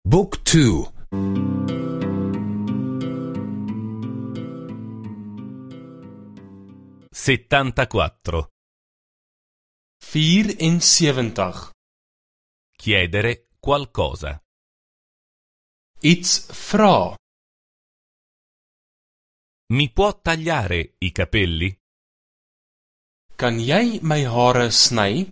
Book 2. 74. 74. Chiedere qualcosa. Iets vra. Mi può tagliare i capelli? Kan jy my hare sny?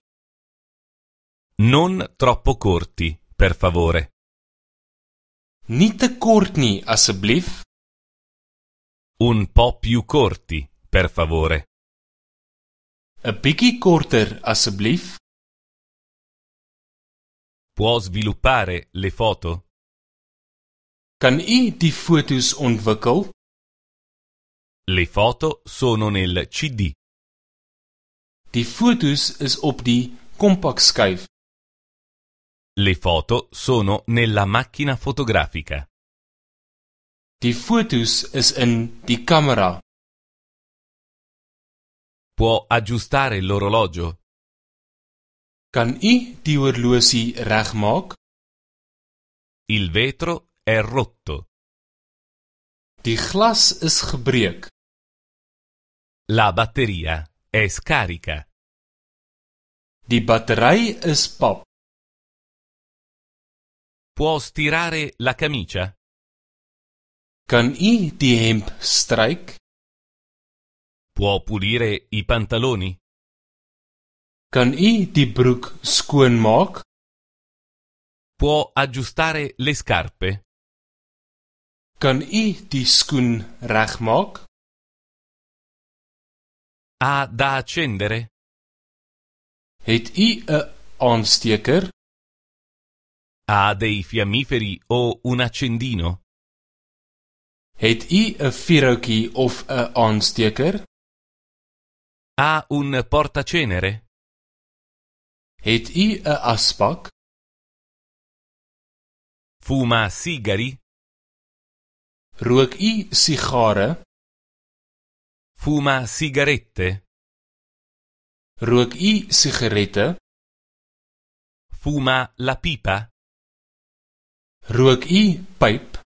Non troppo corti, per favore. Nie te kort nie, asseblief. Un po' più corti, per favore. 'n Bietjie korter, asseblief. Può sviluppare le foto? Kan u die foto's ontwikkel? Le foto sono nel CD. Die foto's is op die kompakskyf. Le foto sono nella macchina fotografica. Die foto's is in die kamera. Può aggiustare l'orologio? Kan u die horlosie regmaak? Il vetro è rotto. Die glas is gebreek. La batteria è scarica. Die battery is pap. Può stirare la camicia? Kan u die hemp stryk? Può pulire i pantaloni? Kan u die broek skoonmaak? Può aggiustare le scarpe? Kan u die skoen regmaak? Ha da accendere? Het u 'n aansteker? Ha dei fiammiferi o un accendino? Het u 'n vuurhoutjie of 'n aansteker? Ha un portacenere? Het u 'n asbak? Fuma sigari? Rook u sigare? Fuma sigarette? Rook u sigarette? Fuma la pipa? Rook u pyp?